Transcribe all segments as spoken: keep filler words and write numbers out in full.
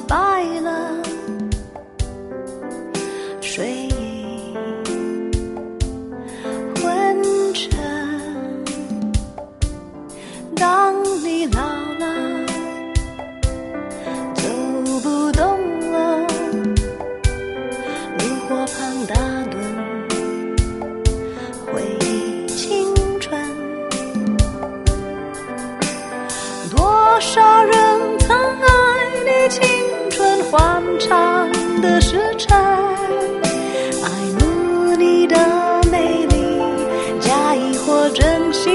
白了，睡意昏沉。当你老了，走不动了，炉火旁打盹，回忆青春。多少人曾爱你青春欢畅的时辰，爱慕你的美丽，假意或真心。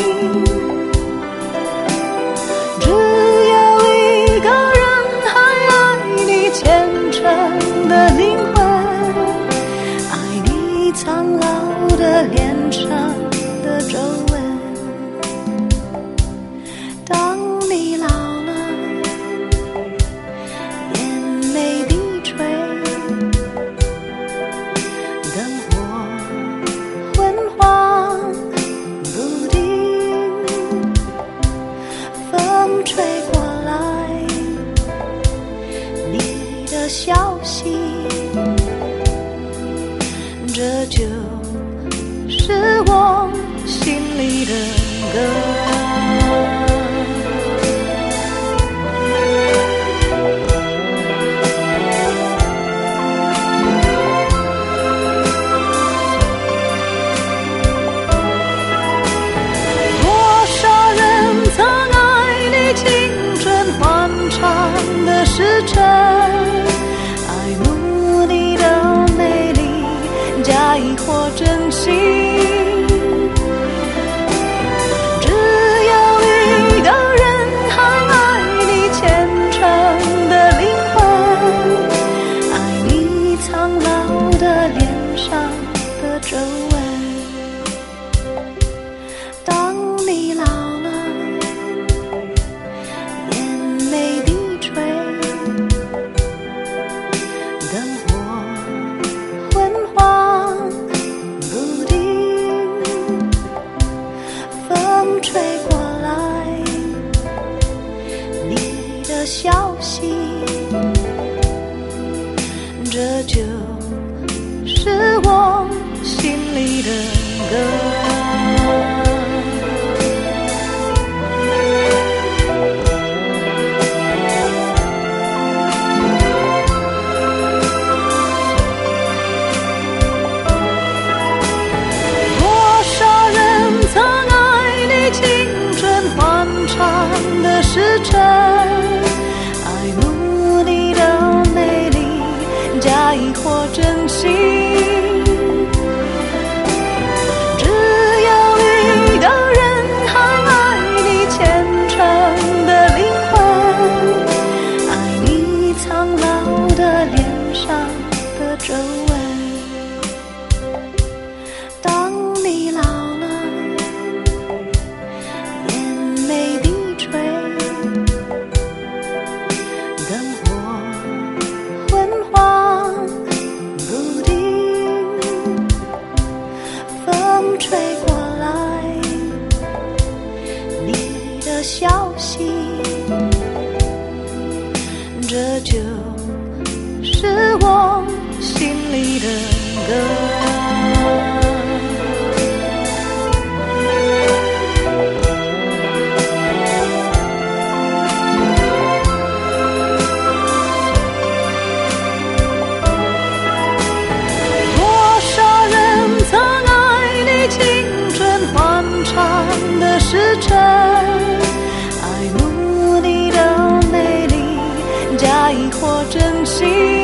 只有一个人还爱你虔诚的灵魂，爱你苍老的脸上的皱纹。当你老了，眼眉低垂，灯火昏黄不定，风吹过来，你的消息，这就是我心里的歌。时辰，爱慕你的美丽，假意或真心。只有一个人还爱你虔诚的灵魂，爱你苍老的脸上的皱纹。当你老了，眼眉低垂，灯火昏黄不定，风吹过来，你的消息，这就是我心里的歌。的时辰，爱慕你的美丽，假意或真心。只有一个人还爱你虔诚的灵魂，爱你苍老的脸上的皱纹。当你老了，眼眉低垂，灯火昏黄不定，风吹过来，你的消息，这就是我心里的歌。的时辰，爱慕你的美丽，假意或真心。